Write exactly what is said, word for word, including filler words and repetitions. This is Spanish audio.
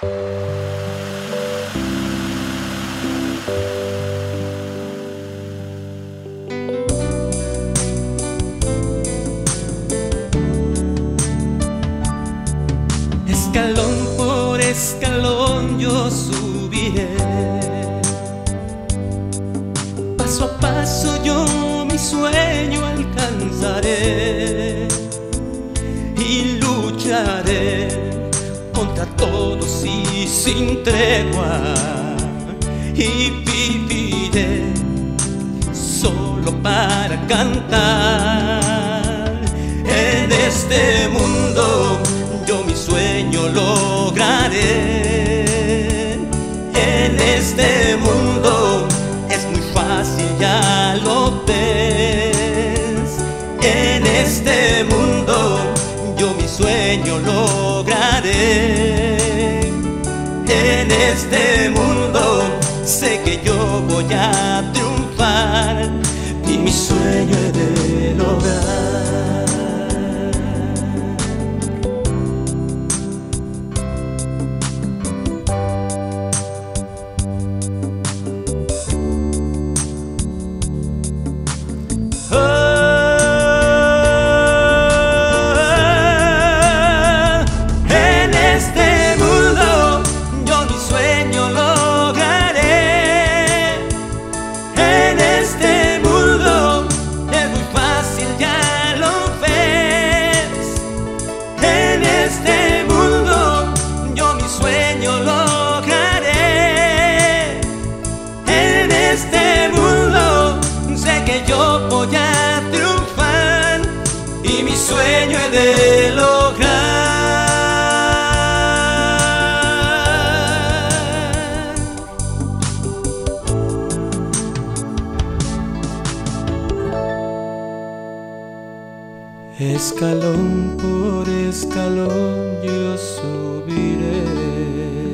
Escalón por escalón yo subiré, paso a paso yo mi sueño alcanzaré y lucharé contra todos y sin tregua, y viviré solo para cantar. En este mundo yo mi sueño lograré. En este mundo es muy fácil, ya lo ves. En este mundo yo mi sueño lograré. En este mundo sé que yo voy a triunfar y mi sueño he de lograr. Yo voy a triunfar y mi sueño he de lograr. Escalón por escalón yo subiré.